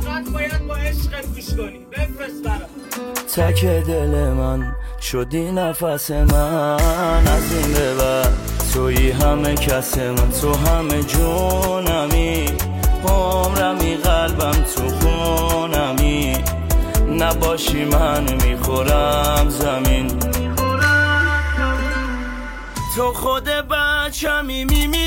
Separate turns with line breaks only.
فقط باید با عشقت گوش کنی. بفرست برام.
تک دل من شدی نفس من، از این به بعد تویی همه کس من، تو همه جونمی، عمرمی، قلبم تو خونمی، نباشی من میخورم زمین. تو خود بچمی میمیرم